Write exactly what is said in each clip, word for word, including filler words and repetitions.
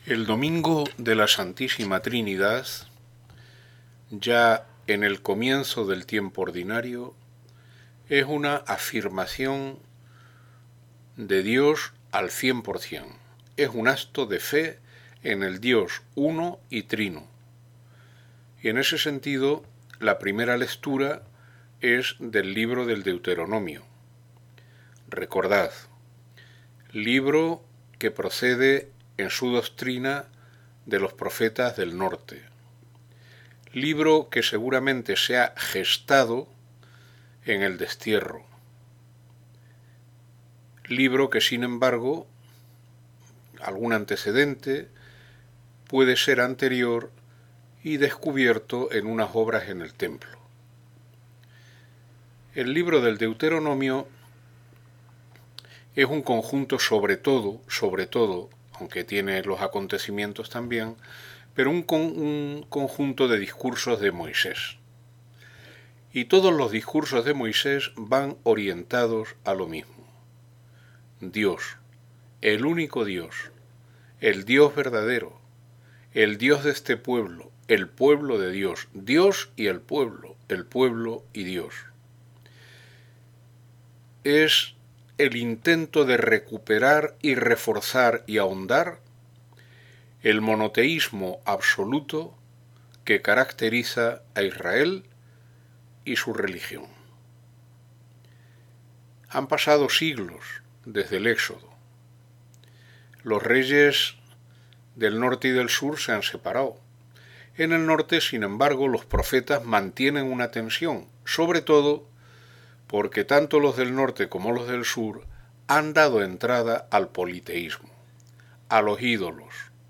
El domingo de la Santísima Trinidad, ya en el comienzo del tiempo ordinario, es una afirmación de Dios al cien por cien. Es un acto de fe en el Dios uno y trino. Y en ese sentido, la primera lectura es del libro del Deuteronomio. Recordad, libro que procede en su doctrina de los profetas del norte. Libro que seguramente se ha gestado en el destierro. Libro que, sin embargo, algún antecedente puede ser anterior y descubierto en unas obras en el templo. El libro del Deuteronomio es un conjunto sobre todo, sobre todo, aunque tiene los acontecimientos también, pero un, con, un conjunto de discursos de Moisés. Y todos los discursos de Moisés van orientados a lo mismo. Dios, el único Dios, el Dios verdadero, el Dios de este pueblo, el pueblo de Dios, Dios y el pueblo, el pueblo y Dios. Es el intento de recuperar y reforzar y ahondar el monoteísmo absoluto que caracteriza a Israel y su religión. Han pasado siglos desde el Éxodo. Los reyes del norte y del sur se han separado. En el norte, sin embargo, los profetas mantienen una tensión, sobre todo porque tanto los del norte como los del sur han dado entrada al politeísmo, a los ídolos.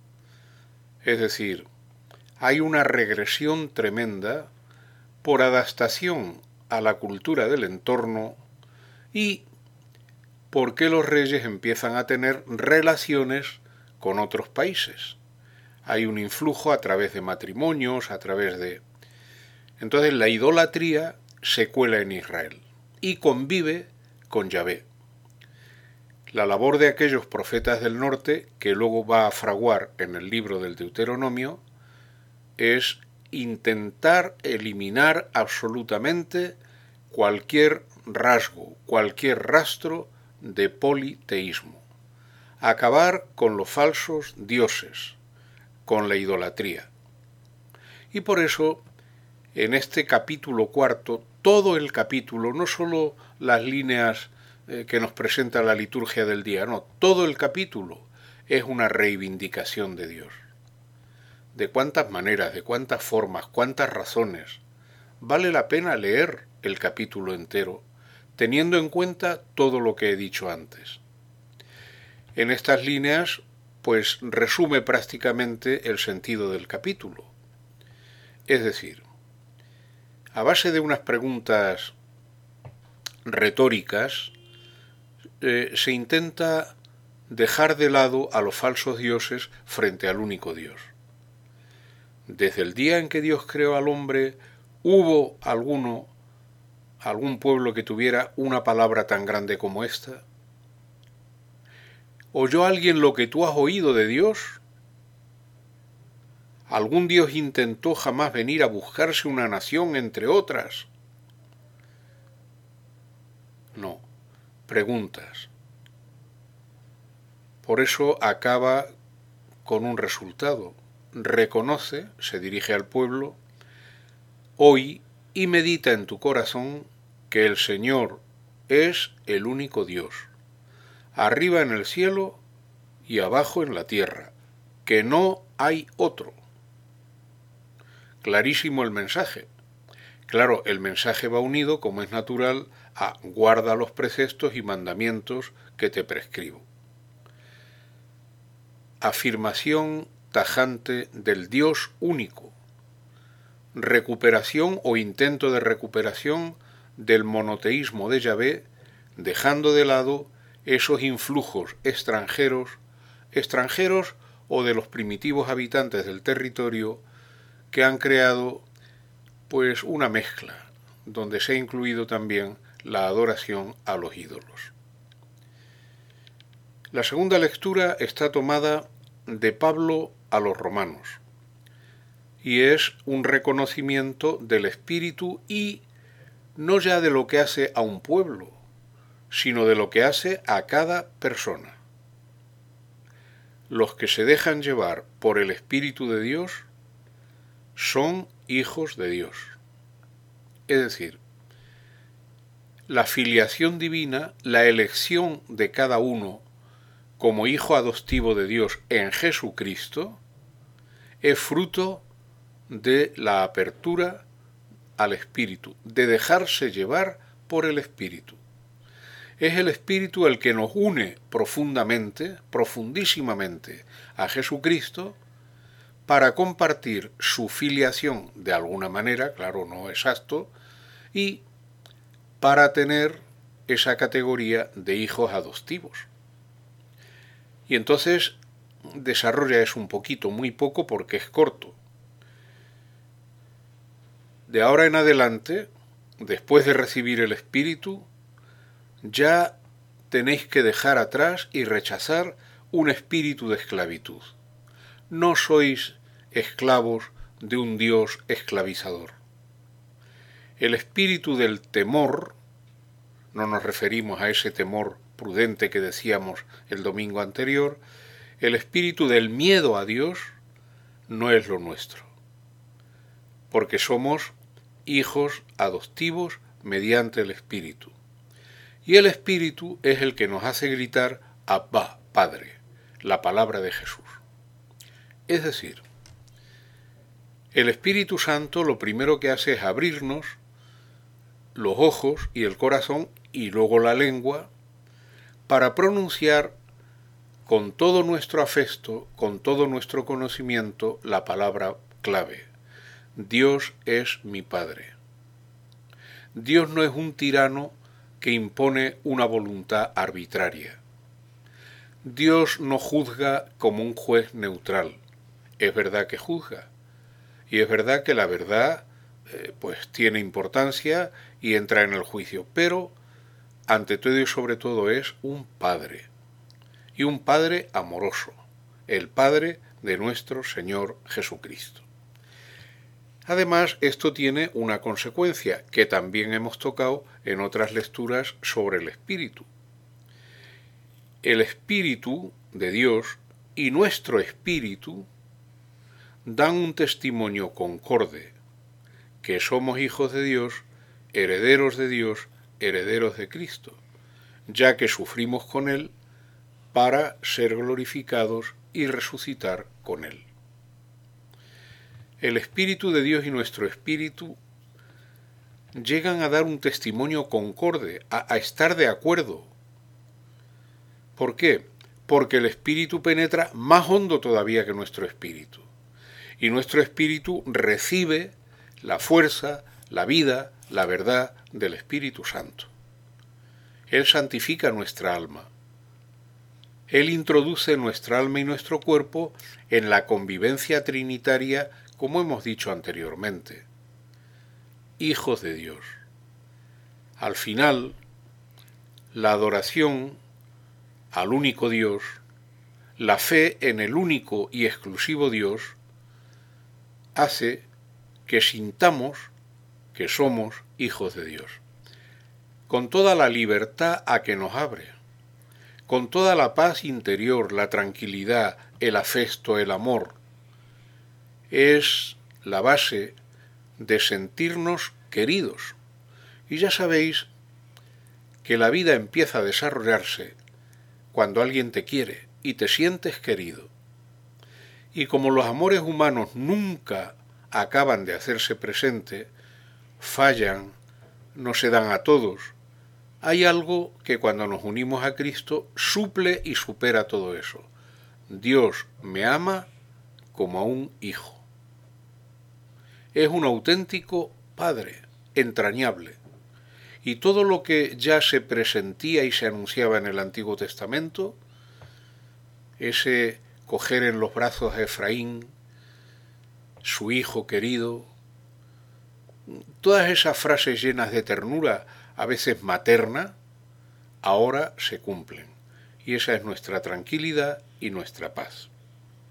Es decir, hay una regresión tremenda por adaptación a la cultura del entorno y porque los reyes empiezan a tener relaciones con otros países. Hay un influjo a través de matrimonios, a través de... Entonces la idolatría se cuela en Israel y convive con Yahvé. La labor de aquellos profetas del norte, que luego va a fraguar en el libro del Deuteronomio, es intentar eliminar absolutamente cualquier rasgo, cualquier rastro de politeísmo. Acabar con los falsos dioses, con la idolatría. Y por eso, en este capítulo cuarto, todo el capítulo, no solo las líneas eh, que nos presenta la liturgia del día, no, todo el capítulo es una reivindicación de Dios. De cuántas maneras, de cuántas formas, cuántas razones. Vale la pena leer el capítulo entero, teniendo en cuenta todo lo que he dicho antes. En estas líneas, pues resume prácticamente el sentido del capítulo. Es decir, a base de unas preguntas retóricas, eh, se intenta dejar de lado a los falsos dioses frente al único Dios. Desde el día en que Dios creó al hombre, ¿hubo alguno, algún pueblo que tuviera una palabra tan grande como esta? ¿Oyó alguien lo que tú has oído de Dios? ¿Algún Dios intentó jamás venir a buscarse una nación entre otras? No, preguntas. Por eso acaba con un resultado. Reconoce, se dirige al pueblo, oí y medita en tu corazón que el Señor es el único Dios, arriba en el cielo y abajo en la tierra, que no hay otro. Clarísimo el mensaje. Claro, el mensaje va unido, como es natural, a guarda los preceptos y mandamientos que te prescribo. Afirmación tajante del Dios único. Recuperación o intento de recuperación del monoteísmo de Yahvé, dejando de lado esos influjos extranjeros, extranjeros o de los primitivos habitantes del territorio que han creado pues una mezcla, donde se ha incluido también la adoración a los ídolos. La segunda lectura está tomada de Pablo a los romanos, y es un reconocimiento del Espíritu y no ya de lo que hace a un pueblo, sino de lo que hace a cada persona. Los que se dejan llevar por el Espíritu de Dios son hijos de Dios. Es decir, la filiación divina, la elección de cada uno como hijo adoptivo de Dios en Jesucristo, es fruto de la apertura al Espíritu, de dejarse llevar por el Espíritu. Es el Espíritu el que nos une profundamente, profundísimamente a Jesucristo para compartir su filiación de alguna manera, claro, no exacto, y para tener esa categoría de hijos adoptivos. Y entonces desarrolla eso un poquito, muy poco porque es corto. De ahora en adelante, después de recibir el Espíritu, ya tenéis que dejar atrás y rechazar un espíritu de esclavitud. No sois esclavos de un Dios esclavizador. El espíritu del temor, no nos referimos a ese temor prudente que decíamos el domingo anterior, el espíritu del miedo a Dios no es lo nuestro, porque somos hijos adoptivos mediante el Espíritu. Y el Espíritu es el que nos hace gritar Abba, Padre, la palabra de Jesús. Es decir, el Espíritu Santo lo primero que hace es abrirnos los ojos y el corazón y luego la lengua para pronunciar con todo nuestro afecto, con todo nuestro conocimiento, la palabra clave. Dios es mi Padre. Dios no es un tirano que impone una voluntad arbitraria. Dios no juzga como un juez neutral. Es verdad que juzga. Y es verdad que la verdad eh, pues tiene importancia y entra en el juicio. Pero, ante todo y sobre todo, es un Padre. Y un Padre amoroso. El Padre de nuestro Señor Jesucristo. Además, esto tiene una consecuencia que también hemos tocado en otras lecturas sobre el Espíritu. El Espíritu de Dios y nuestro Espíritu dan un testimonio concorde que somos hijos de Dios, herederos de Dios, herederos de Cristo, ya que sufrimos con Él para ser glorificados y resucitar con Él. El Espíritu de Dios y nuestro Espíritu llegan a dar un testimonio concorde, a, a estar de acuerdo. ¿Por qué? Porque el Espíritu penetra más hondo todavía que nuestro Espíritu. Y nuestro Espíritu recibe la fuerza, la vida, la verdad del Espíritu Santo. Él santifica nuestra alma. Él introduce nuestra alma y nuestro cuerpo en la convivencia trinitaria, como hemos dicho anteriormente. Hijos de Dios. Al final, la adoración al único Dios, la fe en el único y exclusivo Dios, hace que sintamos que somos hijos de Dios, con toda la libertad a que nos abre, con toda la paz interior, la tranquilidad, el afecto, el amor. Es la base de sentirnos queridos. Y ya sabéis que la vida empieza a desarrollarse cuando alguien te quiere y te sientes querido. Y como los amores humanos nunca acaban de hacerse presente, fallan, no se dan a todos, hay algo que cuando nos unimos a Cristo suple y supera todo eso. Dios me ama como a un hijo. Es un auténtico Padre, entrañable. Y todo lo que ya se presentía y se anunciaba en el Antiguo Testamento, ese coger en los brazos a Efraín, su hijo querido, todas esas frases llenas de ternura, a veces materna, ahora se cumplen. Y esa es nuestra tranquilidad y nuestra paz.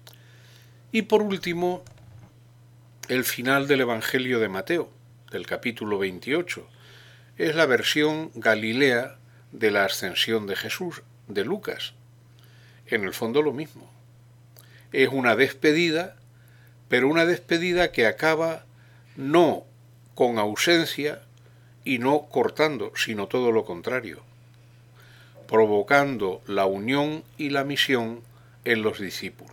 Y por último, el final del Evangelio de Mateo, del capítulo veintiocho, es la versión galilea de la ascensión de Jesús, de Lucas. En el fondo lo mismo. Es una despedida, pero una despedida que acaba no con ausencia y no cortando, sino todo lo contrario, provocando la unión y la misión en los discípulos.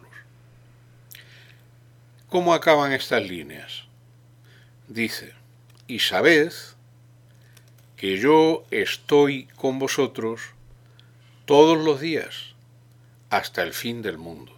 ¿Cómo acaban estas líneas? Dice, y sabed que yo estoy con vosotros todos los días hasta el fin del mundo.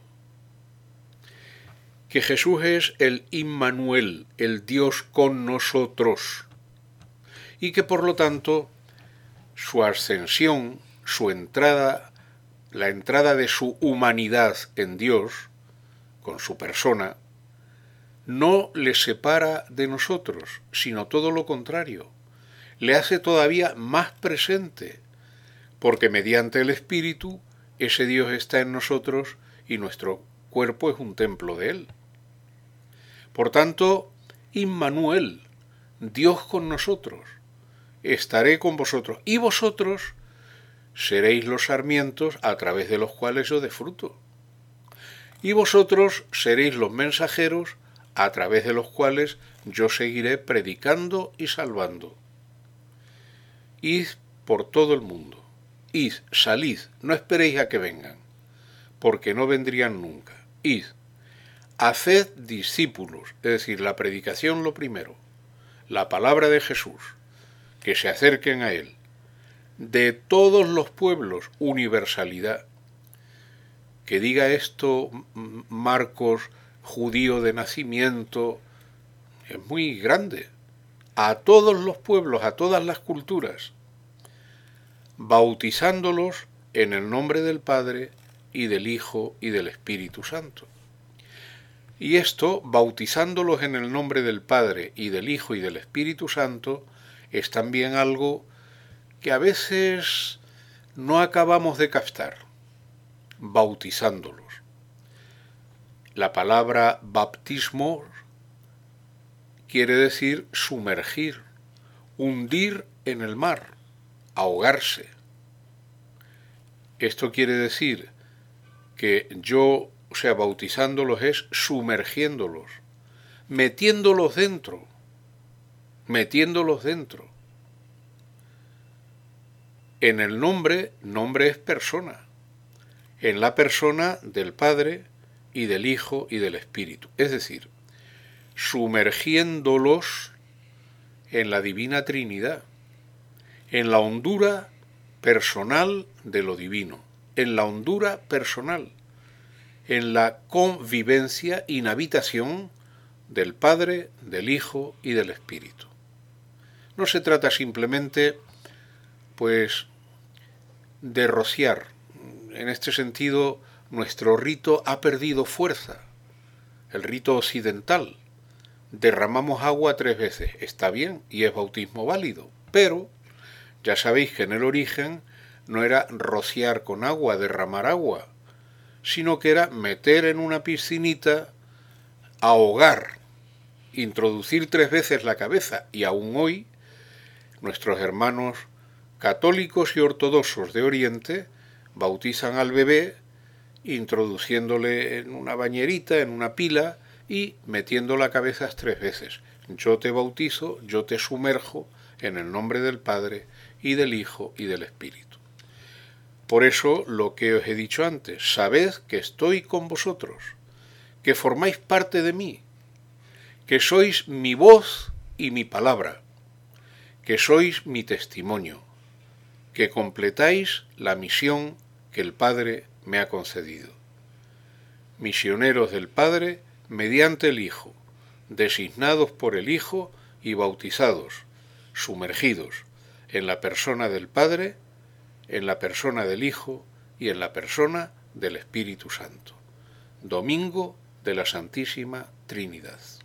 Que Jesús es el Immanuel, el Dios con nosotros, y que por lo tanto su ascensión, su entrada, la entrada de su humanidad en Dios, con su persona, no le separa de nosotros, sino todo lo contrario, le hace todavía más presente, porque mediante el Espíritu ese Dios está en nosotros y nuestro cuerpo es un templo de Él. Por tanto, Immanuel, Dios con nosotros, estaré con vosotros, y vosotros seréis los sarmientos a través de los cuales yo dé fruto. Y vosotros seréis los mensajeros a través de los cuales yo seguiré predicando y salvando. Id por todo el mundo, id, salid, no esperéis a que vengan, porque no vendrían nunca. Id, haced discípulos, es decir, la predicación lo primero, la palabra de Jesús, que se acerquen a Él, de todos los pueblos, universalidad. Que diga esto Marcos, judío de nacimiento, es muy grande. A todos los pueblos, a todas las culturas, bautizándolos en el nombre del Padre y del Hijo y del Espíritu Santo. Y esto, bautizándolos en el nombre del Padre y del Hijo y del Espíritu Santo, es también algo que a veces no acabamos de captar, bautizándolos. La palabra baptismo quiere decir sumergir, hundir en el mar, ahogarse. Esto quiere decir que yo, o sea, bautizándolos es sumergiéndolos, metiéndolos dentro, metiéndolos dentro. En el nombre, nombre es persona, en la persona del Padre y del Hijo y del Espíritu, es decir, sumergiéndolos en la Divina Trinidad, en la hondura personal de lo divino, en la hondura personal, en la convivencia, inhabitación del Padre, del Hijo y del Espíritu. No se trata simplemente, pues, de rociar. En este sentido, nuestro rito ha perdido fuerza. El rito occidental. Derramamos agua tres veces. Está bien y es bautismo válido. Pero ya sabéis que en el origen no era rociar con agua, derramar agua, sino que era meter en una piscinita, ahogar, introducir tres veces la cabeza. Y aún hoy, nuestros hermanos católicos y ortodoxos de Oriente bautizan al bebé introduciéndole en una bañerita, en una pila y metiendo la cabeza tres veces. Yo te bautizo, yo te sumerjo en el nombre del Padre y del Hijo y del Espíritu. Por eso lo que os he dicho antes, sabed que estoy con vosotros, que formáis parte de mí, que sois mi voz y mi palabra, que sois mi testimonio, que completáis la misión que el Padre me ha concedido. Misioneros del Padre mediante el Hijo, designados por el Hijo y bautizados, sumergidos en la persona del Padre, en la persona del Hijo y en la persona del Espíritu Santo. Domingo de la Santísima Trinidad.